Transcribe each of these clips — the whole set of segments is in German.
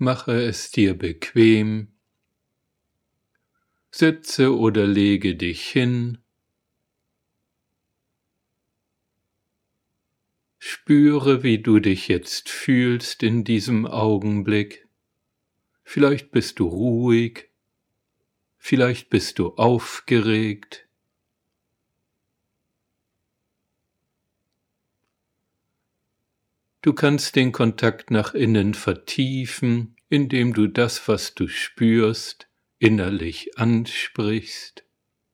Mache es dir bequem, setze oder lege dich hin, spüre, wie du dich jetzt fühlst in diesem Augenblick. Vielleicht bist du ruhig, vielleicht bist du aufgeregt. Du kannst den Kontakt nach innen vertiefen, indem du das, was du spürst, innerlich ansprichst.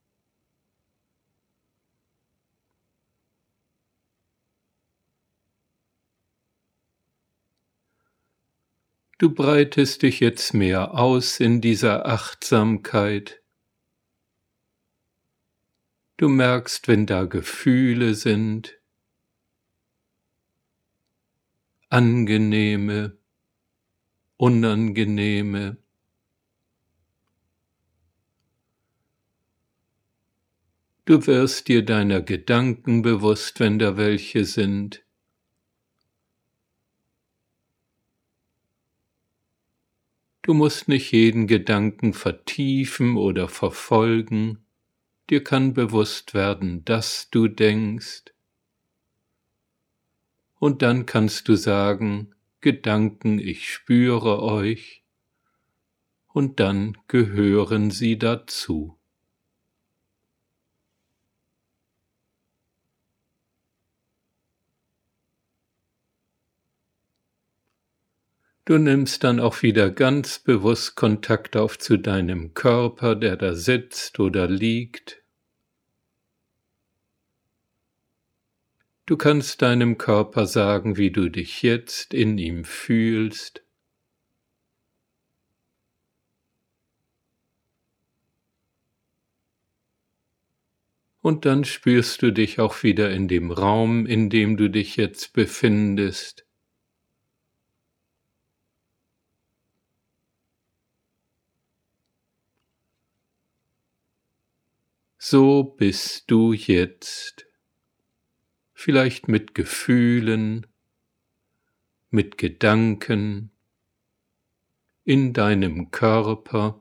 Du breitest dich jetzt mehr aus in dieser Achtsamkeit. Du merkst, wenn da Gefühle sind, angenehme, unangenehme. Du wirst dir deiner Gedanken bewusst, wenn da welche sind. Du musst nicht jeden Gedanken vertiefen oder verfolgen. Dir kann bewusst werden, dass du denkst. Und dann kannst du sagen, Gedanken, ich spüre euch. Und dann gehören sie dazu. Du nimmst dann auch wieder ganz bewusst Kontakt auf zu deinem Körper, der da sitzt oder liegt. Du kannst deinem Körper sagen, wie du dich jetzt in ihm fühlst. Und dann spürst du dich auch wieder in dem Raum, in dem du dich jetzt befindest. So bist du jetzt, vielleicht mit Gefühlen, mit Gedanken, in deinem Körper,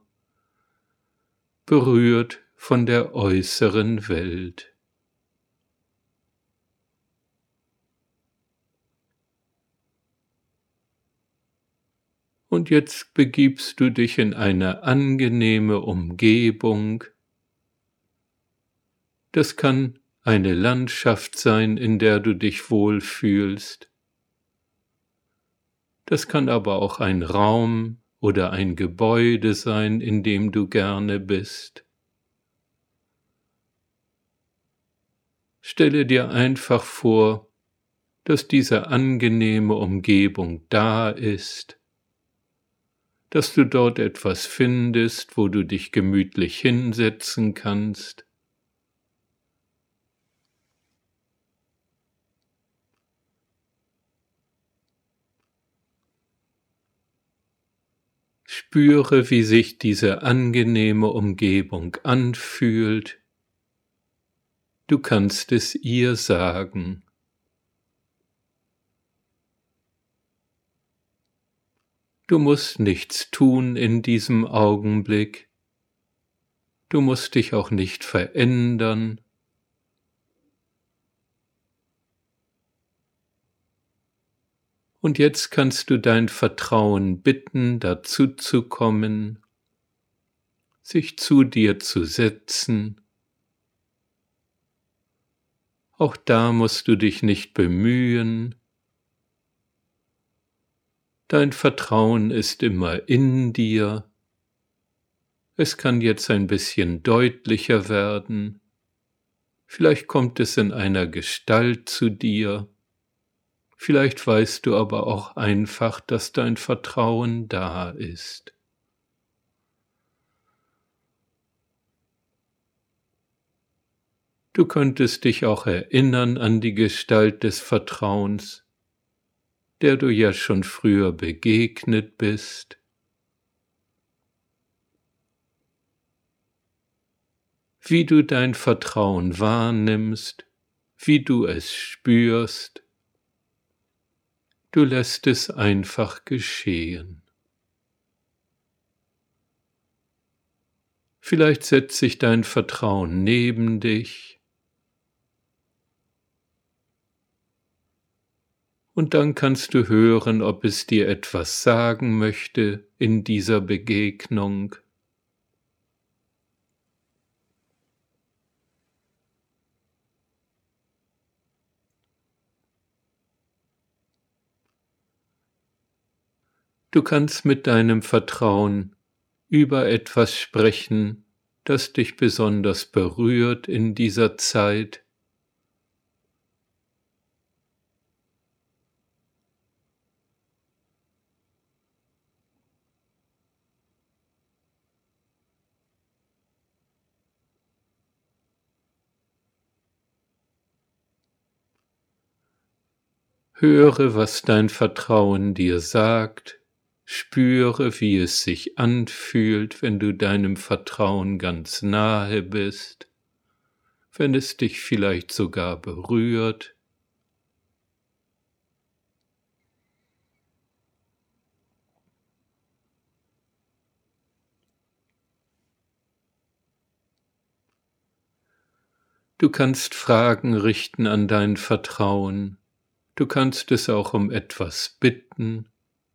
berührt von der äußeren Welt. Und jetzt begibst du dich in eine angenehme Umgebung. Das kann eine Landschaft sein, in der du dich wohlfühlst. Das kann aber auch ein Raum oder ein Gebäude sein, in dem du gerne bist. Stelle dir einfach vor, dass diese angenehme Umgebung da ist, dass du dort etwas findest, wo du dich gemütlich hinsetzen kannst. Spüre, wie sich diese angenehme Umgebung anfühlt. Du kannst es ihr sagen. Du musst nichts tun in diesem Augenblick. Du musst dich auch nicht verändern. Und jetzt kannst du dein Vertrauen bitten, dazu zu kommen, sich zu dir zu setzen. Auch da musst du dich nicht bemühen. Dein Vertrauen ist immer in dir. Es kann jetzt ein bisschen deutlicher werden. Vielleicht kommt es in einer Gestalt zu dir. Vielleicht weißt du aber auch einfach, dass dein Vertrauen da ist. Du könntest dich auch erinnern an die Gestalt des Vertrauens, der du ja schon früher begegnet bist. Wie du dein Vertrauen wahrnimmst, wie du es spürst. Du lässt es einfach geschehen. Vielleicht setzt sich dein Vertrauen neben dich und dann kannst du hören, ob es dir etwas sagen möchte in dieser Begegnung. Du kannst mit deinem Vertrauen über etwas sprechen, das dich besonders berührt in dieser Zeit. Höre, was dein Vertrauen dir sagt, spüre, wie es sich anfühlt, wenn du deinem Vertrauen ganz nahe bist, wenn es dich vielleicht sogar berührt. Du kannst Fragen richten an dein Vertrauen, du kannst es auch um etwas bitten.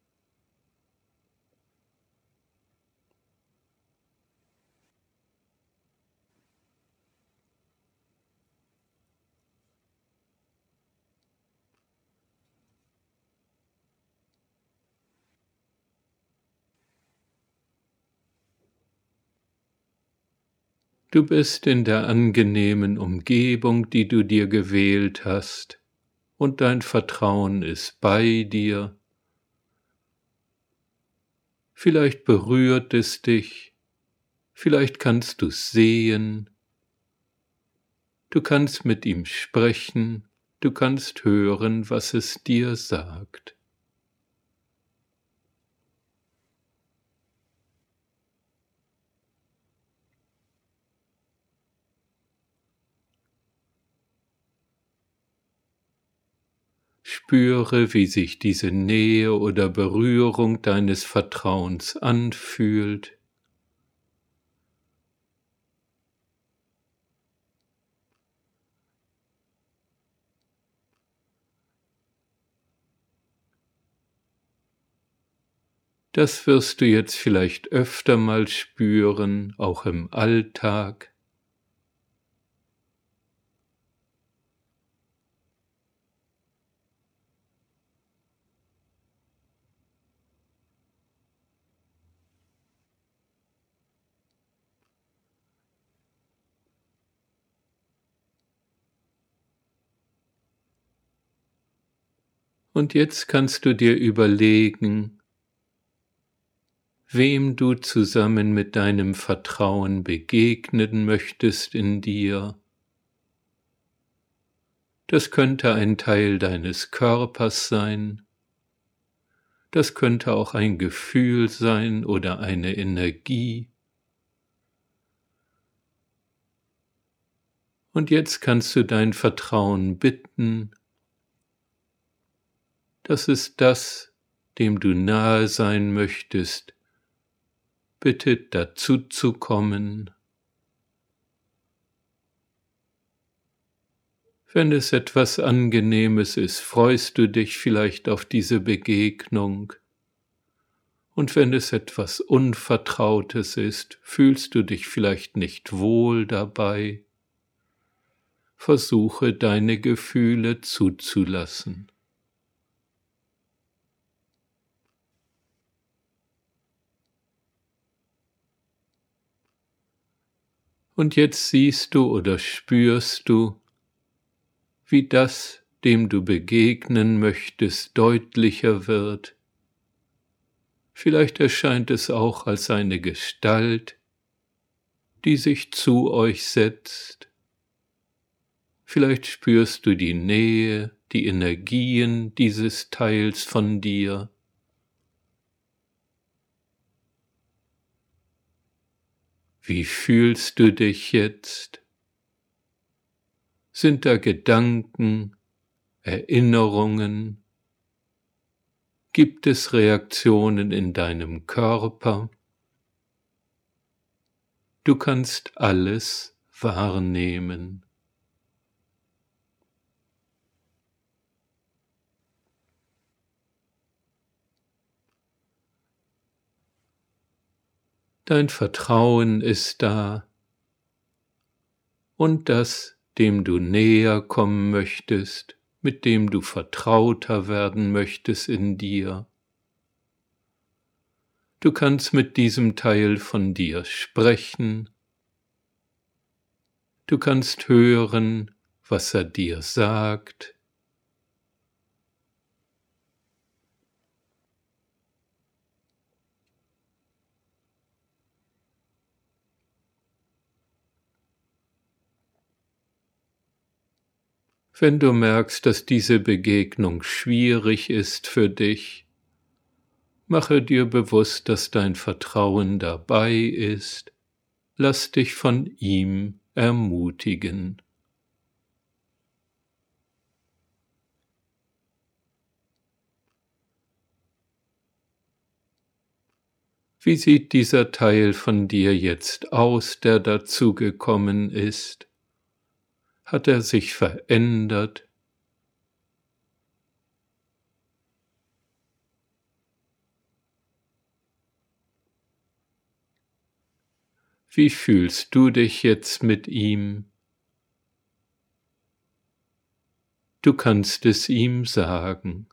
Du bist in der angenehmen Umgebung, die du dir gewählt hast, und dein Vertrauen ist bei dir. Vielleicht berührt es dich, vielleicht kannst du es sehen, du kannst mit ihm sprechen, du kannst hören, was es dir sagt. Spüre, wie sich diese Nähe oder Berührung deines Vertrauens anfühlt. Das wirst du jetzt vielleicht öfter mal spüren, auch im Alltag. Und jetzt kannst du dir überlegen, wem du zusammen mit deinem Vertrauen begegnen möchtest in dir. Das könnte ein Teil deines Körpers sein, das könnte auch ein Gefühl sein oder eine Energie. Und jetzt kannst du dein Vertrauen bitten, dass es das, dem du nahe sein möchtest, bittet dazu zu kommen. Wenn es etwas Angenehmes ist, freust du dich vielleicht auf diese Begegnung. Und wenn es etwas Unvertrautes ist, fühlst du dich vielleicht nicht wohl dabei. Versuche deine Gefühle zuzulassen. Und jetzt siehst du oder spürst du, wie das, dem du begegnen möchtest, deutlicher wird. Vielleicht erscheint es auch als eine Gestalt, die sich zu euch setzt. Vielleicht spürst du die Nähe, die Energien dieses Teils von dir. Wie fühlst du dich jetzt? Sind da Gedanken, Erinnerungen? Gibt es Reaktionen in deinem Körper? Du kannst alles wahrnehmen. Dein Vertrauen ist da und das, dem du näher kommen möchtest, mit dem du vertrauter werden möchtest in dir. Du kannst mit diesem Teil von dir sprechen. Du kannst hören, was er dir sagt. Wenn du merkst, dass diese Begegnung schwierig ist für dich, mache dir bewusst, dass dein Vertrauen dabei ist. Lass dich von ihm ermutigen. Wie sieht dieser Teil von dir jetzt aus, der dazugekommen ist? Hat er sich verändert? Wie fühlst du dich jetzt mit ihm? Du kannst es ihm sagen.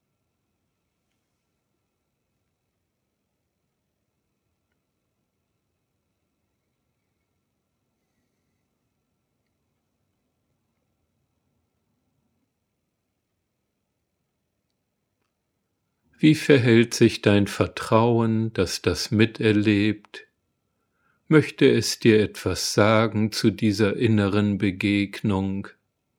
Wie verhält sich dein Vertrauen, das das miterlebt? Möchte es dir etwas sagen zu dieser inneren Begegnung?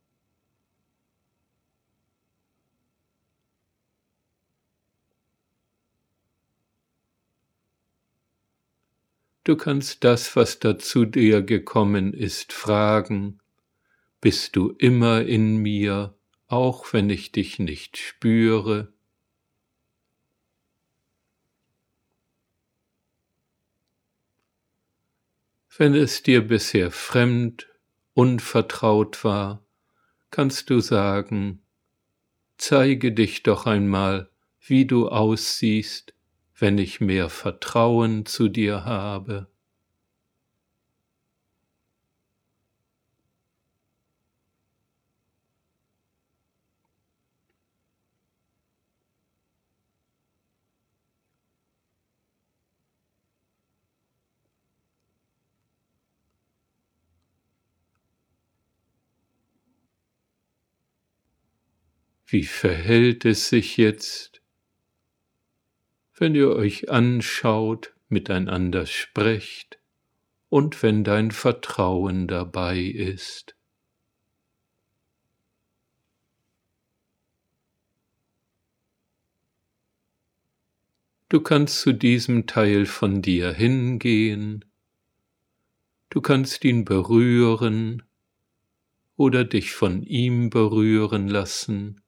Du kannst das, was dazu dir gekommen ist, fragen. Bist du immer in mir, auch wenn ich dich nicht spüre? Wenn es dir bisher fremd, unvertraut war, kannst du sagen, zeige dich doch einmal, wie du aussiehst, wenn ich mehr Vertrauen zu dir habe. Wie verhält es sich jetzt, wenn ihr euch anschaut, miteinander sprecht und wenn dein Vertrauen dabei ist? Du kannst zu diesem Teil von dir hingehen, du kannst ihn berühren oder dich von ihm berühren lassen.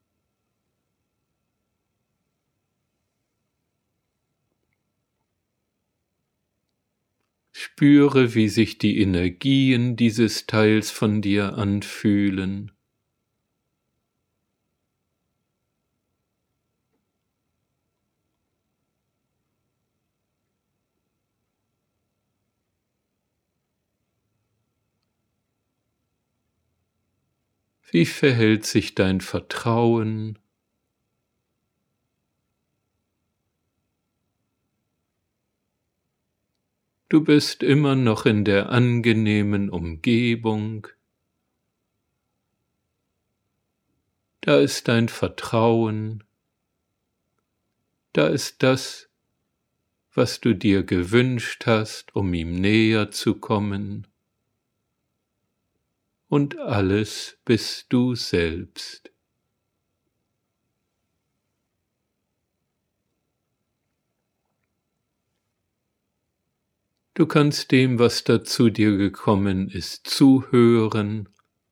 Spüre, wie sich die Energien dieses Teils von dir anfühlen. Wie verhält sich dein Vertrauen? Du bist immer noch in der angenehmen Umgebung. Da ist dein Vertrauen. Da ist das, was du dir gewünscht hast, um ihm näher zu kommen. Und alles bist du selbst. Du kannst dem, was da zu dir gekommen ist, zuhören.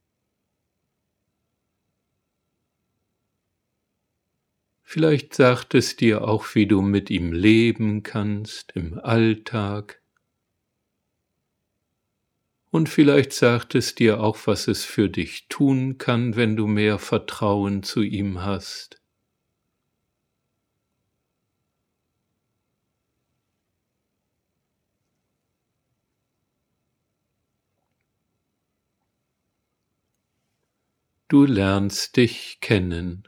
Vielleicht sagt es dir auch, wie du mit ihm leben kannst im Alltag. Und vielleicht sagt es dir auch, was es für dich tun kann, wenn du mehr Vertrauen zu ihm hast. Du lernst dich kennen.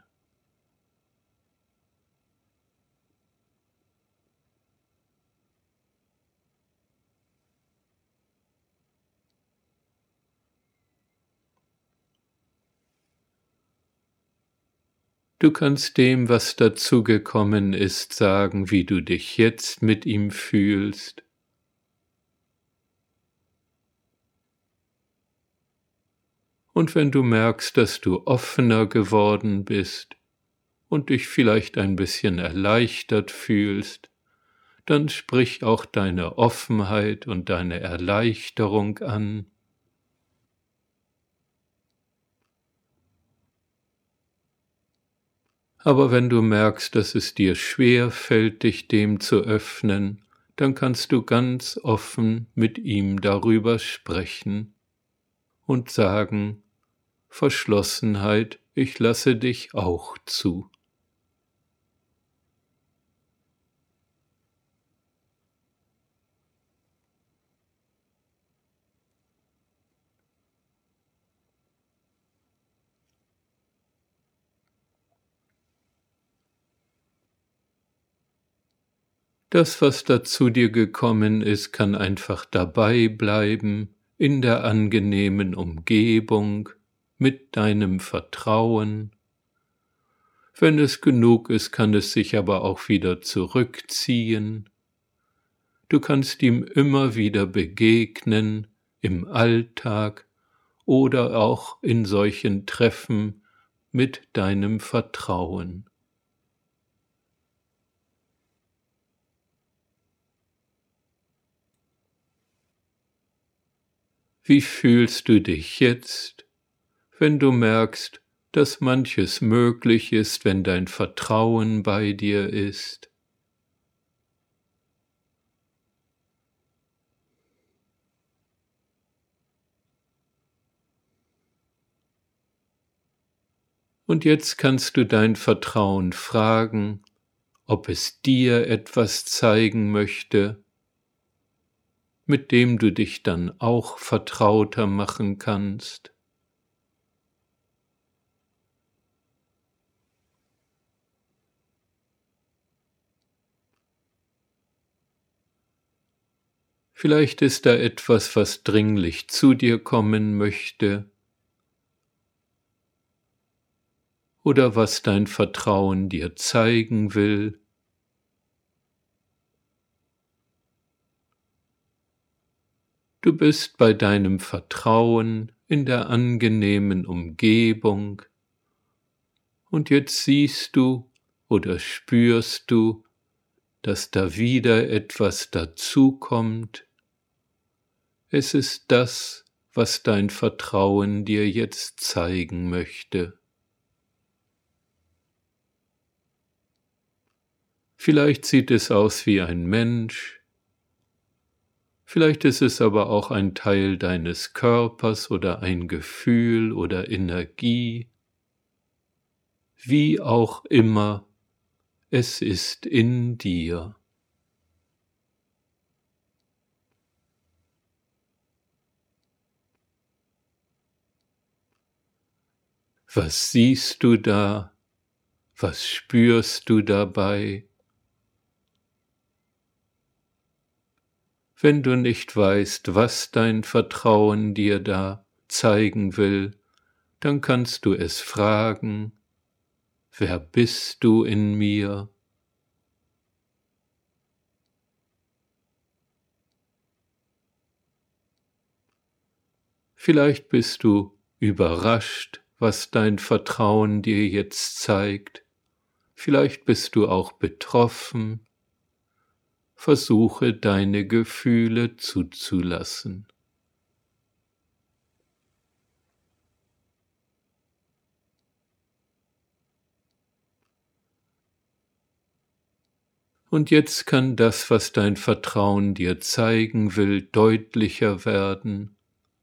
Du kannst dem, was dazugekommen ist, sagen, wie du dich jetzt mit ihm fühlst. Und wenn du merkst, dass du offener geworden bist und dich vielleicht ein bisschen erleichtert fühlst, dann sprich auch deine Offenheit und deine Erleichterung an. Aber wenn du merkst, dass es dir schwer fällt, dich dem zu öffnen, dann kannst du ganz offen mit ihm darüber sprechen und sagen: Verschlossenheit, ich lasse dich auch zu. Das, was dazu dir gekommen ist, kann einfach dabei bleiben, in der angenehmen Umgebung, mit deinem Vertrauen. Wenn es genug ist, kann es sich aber auch wieder zurückziehen. Du kannst ihm immer wieder begegnen, im Alltag oder auch in solchen Treffen mit deinem Vertrauen. Wie fühlst du dich jetzt, wenn du merkst, dass manches möglich ist, wenn dein Vertrauen bei dir ist? Und jetzt kannst du dein Vertrauen fragen, ob es dir etwas zeigen möchte, mit dem du dich dann auch vertrauter machen kannst. Vielleicht ist da etwas, was dringlich zu dir kommen möchte, oder was dein Vertrauen dir zeigen will. Du bist bei deinem Vertrauen in der angenehmen Umgebung und jetzt siehst du oder spürst du, dass da wieder etwas dazukommt. Es ist das, was dein Vertrauen dir jetzt zeigen möchte. Vielleicht sieht es aus wie ein Mensch, vielleicht ist es aber auch ein Teil deines Körpers oder ein Gefühl oder Energie, wie auch immer, es ist in dir. Was siehst du da? Was spürst du dabei? Wenn du nicht weißt, was dein Vertrauen dir da zeigen will, dann kannst du es fragen: Wer bist du in mir? Vielleicht bist du überrascht, was dein Vertrauen dir jetzt zeigt. Vielleicht bist du auch betroffen. Versuche deine Gefühle zuzulassen. Und jetzt kann das, was dein Vertrauen dir zeigen will, deutlicher werden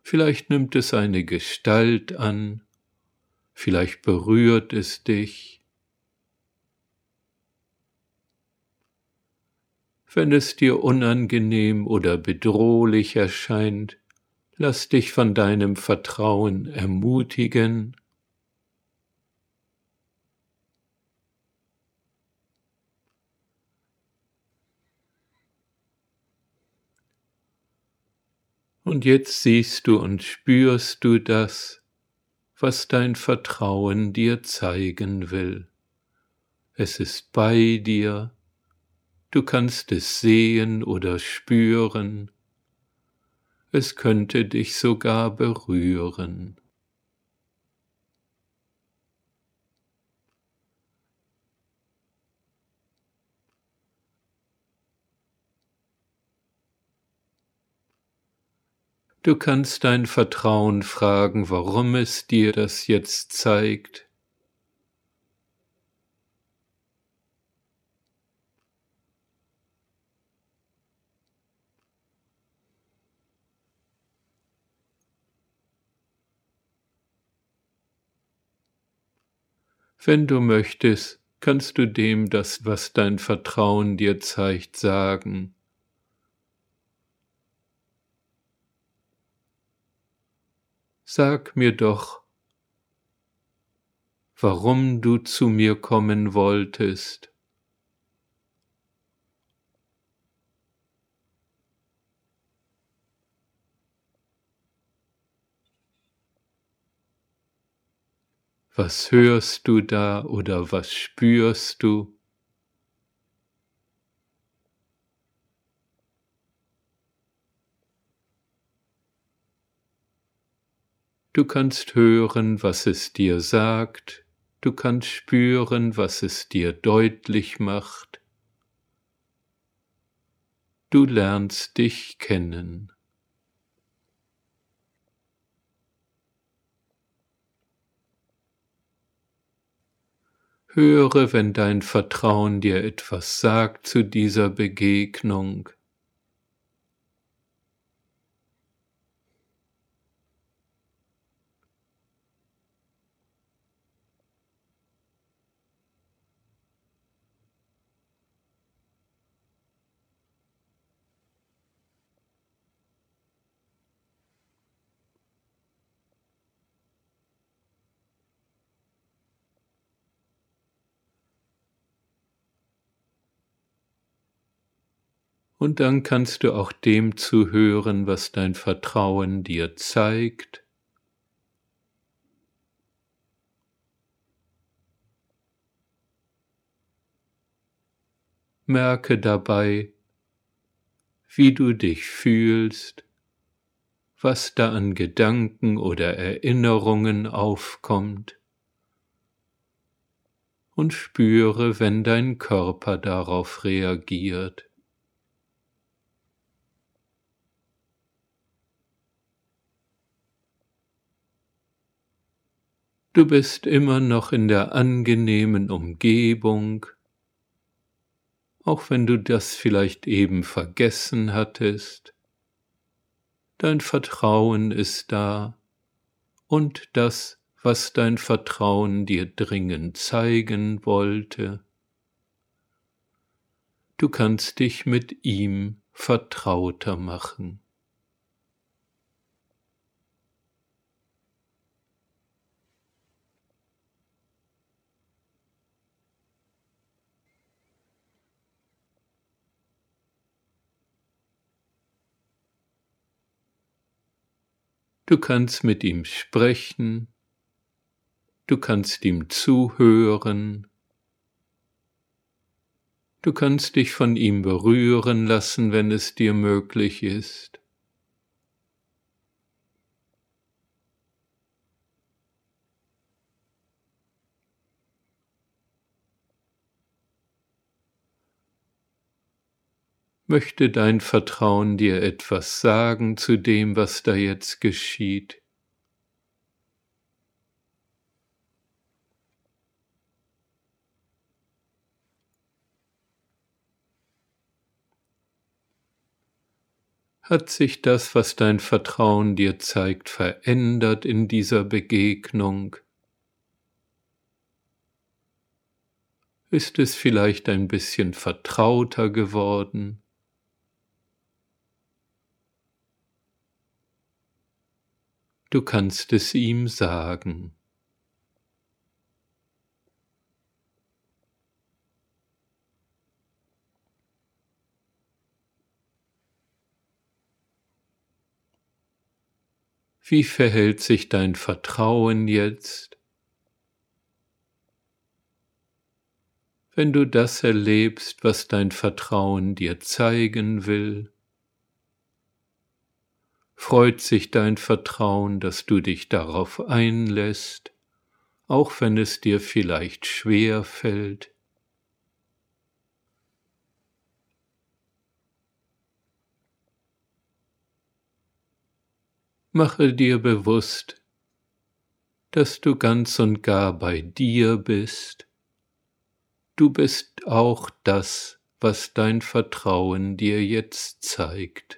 Vielleicht nimmt es eine Gestalt an, vielleicht berührt es dich. Wenn es dir unangenehm oder bedrohlich erscheint, lass dich von deinem Vertrauen ermutigen. Und jetzt siehst du und spürst du das, was dein Vertrauen dir zeigen will. Es ist bei dir, du kannst es sehen oder spüren, es könnte dich sogar berühren. Du kannst dein Vertrauen fragen, warum es dir das jetzt zeigt. Wenn du möchtest, kannst du dem das, was dein Vertrauen dir zeigt, sagen. Sag mir doch, warum du zu mir kommen wolltest. Was hörst du da oder was spürst du? Du kannst hören, was es dir sagt, du kannst spüren, was es dir deutlich macht. Du lernst dich kennen. Höre, wenn dein Vertrauen dir etwas sagt zu dieser Begegnung. Und dann kannst du auch dem zuhören, was dein Vertrauen dir zeigt. Merke dabei, wie du dich fühlst, was da an Gedanken oder Erinnerungen aufkommt, und spüre, wenn dein Körper darauf reagiert. Du bist immer noch in der angenehmen Umgebung, auch wenn du das vielleicht eben vergessen hattest. Dein Vertrauen ist da und das, was dein Vertrauen dir dringend zeigen wollte. Du kannst dich mit ihm vertrauter machen. Du kannst mit ihm sprechen, du kannst ihm zuhören, du kannst dich von ihm berühren lassen, wenn es dir möglich ist. Möchte dein Vertrauen dir etwas sagen zu dem, was da jetzt geschieht? Hat sich das, was dein Vertrauen dir zeigt, verändert in dieser Begegnung? Ist es vielleicht ein bisschen vertrauter geworden? Du kannst es ihm sagen. Wie verhält sich dein Vertrauen jetzt, wenn du das erlebst, was dein Vertrauen dir zeigen will? Freut sich dein Vertrauen, dass du dich darauf einlässt, auch wenn es dir vielleicht schwer fällt? Mache dir bewusst, dass du ganz und gar bei dir bist. Du bist auch das, was dein Vertrauen dir jetzt zeigt.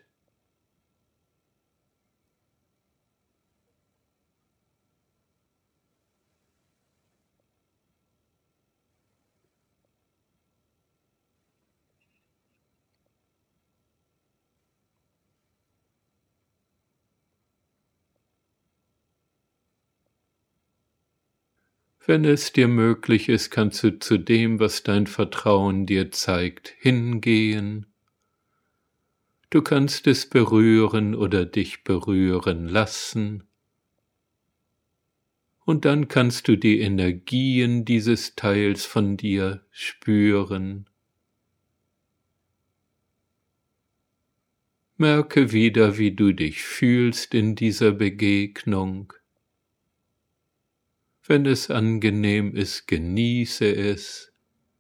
Wenn es dir möglich ist, kannst du zu dem, was dein Vertrauen dir zeigt, hingehen. Du kannst es berühren oder dich berühren lassen. Und dann kannst du die Energien dieses Teils von dir spüren. Merke wieder, wie du dich fühlst in dieser Begegnung. Wenn es angenehm ist, genieße es.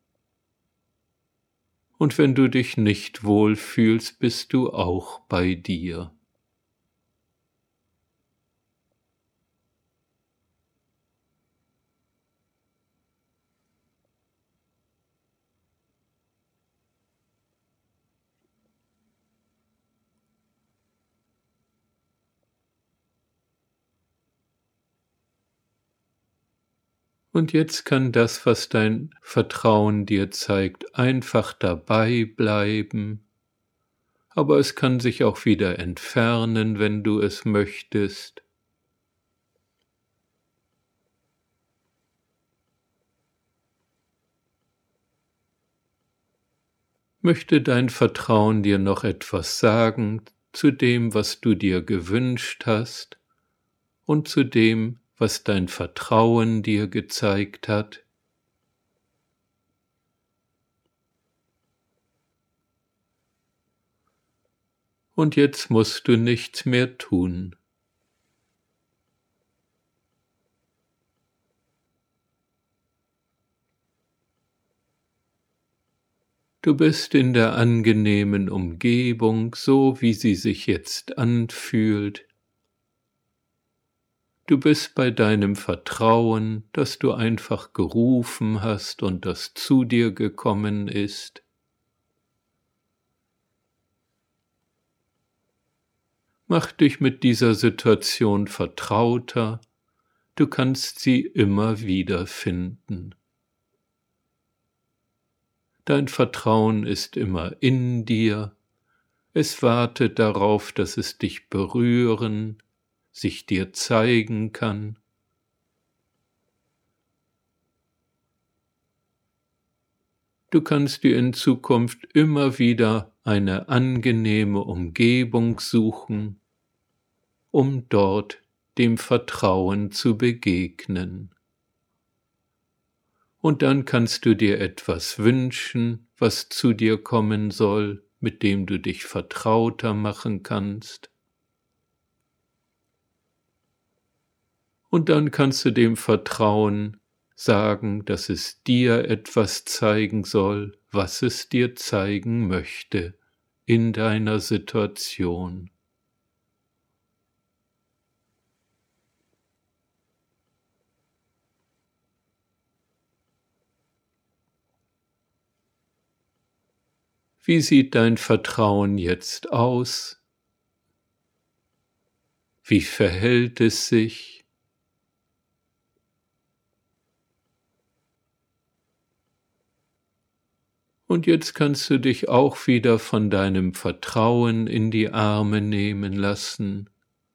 Und wenn du dich nicht wohl fühlst, bist du auch bei dir. Und jetzt kann das, was dein Vertrauen dir zeigt, einfach dabei bleiben, aber es kann sich auch wieder entfernen, wenn du es möchtest. Möchte dein Vertrauen dir noch etwas sagen zu dem, was du dir gewünscht hast und zu dem, was dein Vertrauen dir gezeigt hat? Und jetzt musst du nichts mehr tun. Du bist in der angenehmen Umgebung, so wie sie sich jetzt anfühlt. Du bist bei deinem Vertrauen, das du einfach gerufen hast und das zu dir gekommen ist. Mach dich mit dieser Situation vertrauter, du kannst sie immer wieder finden. Dein Vertrauen ist immer in dir, es wartet darauf, dass es dich berühren, sich dir zeigen kann. Du kannst dir in Zukunft immer wieder eine angenehme Umgebung suchen, um dort dem Vertrauen zu begegnen. Und dann kannst du dir etwas wünschen, was zu dir kommen soll, mit dem du dich vertrauter machen kannst. Und dann kannst du dem Vertrauen sagen, dass es dir etwas zeigen soll, was es dir zeigen möchte in deiner Situation. Wie sieht dein Vertrauen jetzt aus? Wie verhält es sich? Und jetzt kannst du dich auch wieder von deinem Vertrauen in die Arme nehmen lassen.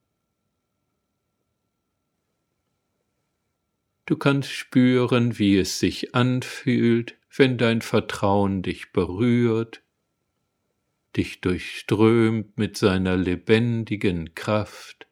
Du kannst spüren, wie es sich anfühlt, wenn dein Vertrauen dich berührt, dich durchströmt mit seiner lebendigen Kraft.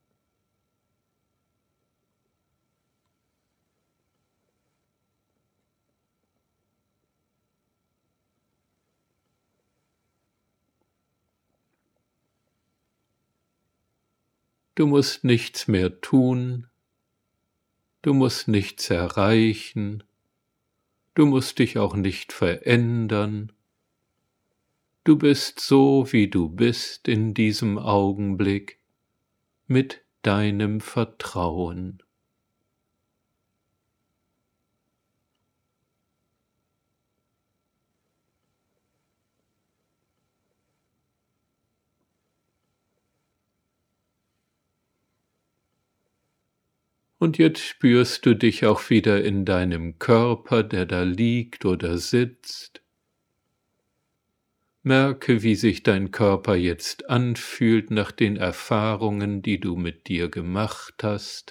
Du musst nichts mehr tun, du musst nichts erreichen, du musst dich auch nicht verändern. Du bist so, wie du bist in diesem Augenblick, mit deinem Vertrauen. Und jetzt spürst du dich auch wieder in deinem Körper, der da liegt oder sitzt. Merke, wie sich dein Körper jetzt anfühlt nach den Erfahrungen, die du mit dir gemacht hast.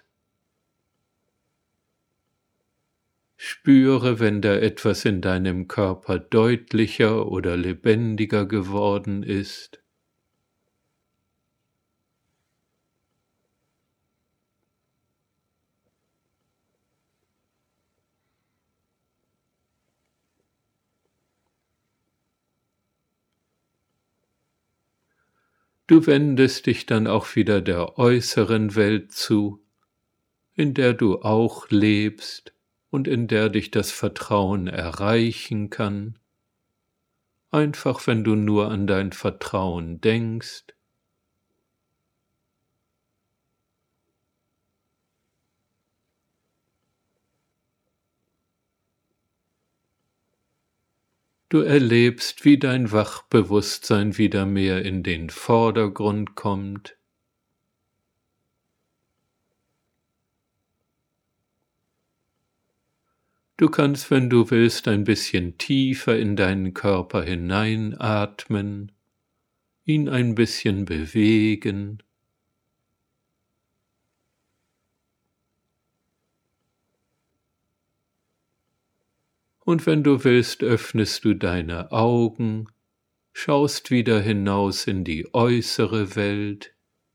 Spüre, wenn da etwas in deinem Körper deutlicher oder lebendiger geworden ist. Du wendest dich dann auch wieder der äußeren Welt zu, in der du auch lebst und in der dich das Vertrauen erreichen kann. Einfach wenn du nur an dein Vertrauen denkst. Du erlebst, wie dein Wachbewusstsein wieder mehr in den Vordergrund kommt. Du kannst, wenn du willst, ein bisschen tiefer in deinen Körper hineinatmen, ihn ein bisschen bewegen. Und wenn du willst, öffnest du deine Augen, schaust wieder hinaus in die äußere Welt.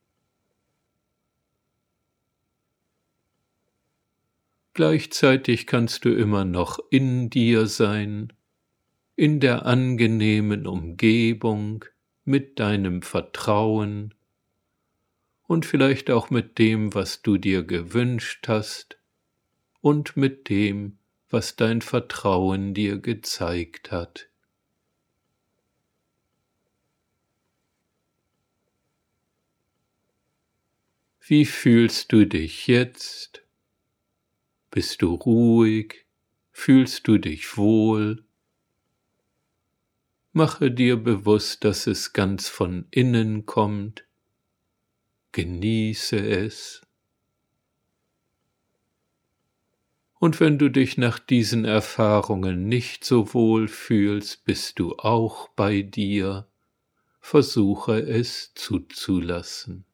Gleichzeitig kannst du immer noch in dir sein, in der angenehmen Umgebung, mit deinem Vertrauen und vielleicht auch mit dem, was du dir gewünscht hast und mit dem, was dein Vertrauen dir gezeigt hat. Wie fühlst du dich jetzt? Bist du ruhig? Fühlst du dich wohl? Mache dir bewusst, dass es ganz von innen kommt. Genieße es. Und wenn du dich nach diesen Erfahrungen nicht so wohl fühlst, bist du auch bei dir. Versuche es zuzulassen.